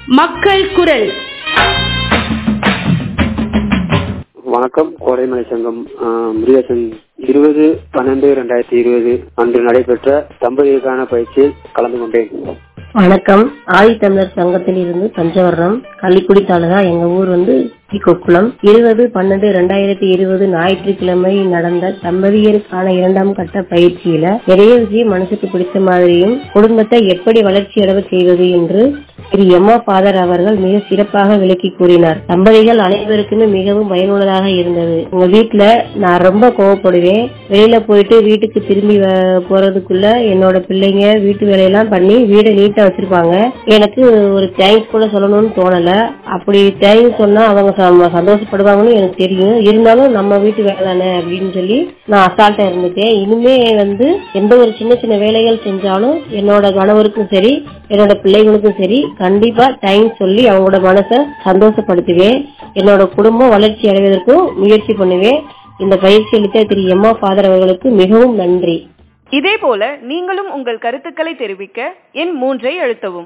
மக்கள் குரல். வணக்கம். கோடைமலை சங்கம் முருகேசன். 20/12/2020 அன்று நடைபெற்ற தம்பதிகளுக்கான பயிற்சியில் கலந்து கொண்டேன். வணக்கம். ஆதித்தமிழர் சங்கத்தில் இருந்து பஞ்சவர்ணம், கள்ளிக்குடி தாலுகா. எங்க ஊர் கொக்குளம். 20/12/2020 ஞாயிற்றுக்கிழமை நடந்த தம்பதியருக்கான 2ஆம் கட்ட பயிற்சியில நிறைய விஷயம் மனசுக்கு பிடிச்ச மாதிரியும் குடும்பத்தை எப்படி வளர்ச்சி அடைய செய்வது என்று திரு எம்மா ஃபாதர் அவர்கள் மிக சிறப்பாக விளக்கி கூறினார். தம்பதிகள் அனைவருக்குமே மிகவும் பயனுள்ளதாக இருந்தது. உங்க வீட்டுல நான் ரொம்ப கோவப்படுவேன். வெளியில போயிட்டு வீட்டுக்கு திரும்பி போறதுக்குள்ள என்னோட பிள்ளைங்க வீட்டு வேலையெல்லாம் பண்ணி வீடை நீட்டா வச்சிருப்பாங்க. எனக்கு ஒரு தேங்க்ஸ் கூட சொல்லணும்னு தோணல. அப்படி தேங்க்ஸ் சொன்னா அவங்க சந்தோஷப்படுவாங்கன்னு எனக்கு தெரியும். இருந்தாலும் நம்ம வீட்டு வேலை தானே அப்படின்னு சொல்லி நான் அசால்ட்டா இருந்துட்டேன். இனிமே எந்த ஒரு சின்ன சின்ன வேலைகள் செஞ்சாலும் என்னோட கணவருக்கும் சரி என்னோட பிள்ளைகளுக்கும் சரி கண்டிப்பா தேங்க்ஸ் சொல்லி அவங்களோட மனசை சந்தோஷப்படுத்துவேன். என்னோட குடும்பம் வளர்ச்சி அடைவதற்கும் முயற்சி பண்ணுவேன். இந்த பயிற்சி அளித்த திரு எம்மா ஃபாதர் அவர்களுக்கு மிகவும் நன்றி. இதே போல நீங்களும் உங்கள் கருத்துக்களை தெரிவிக்க எண் 3 அழுத்தவும்.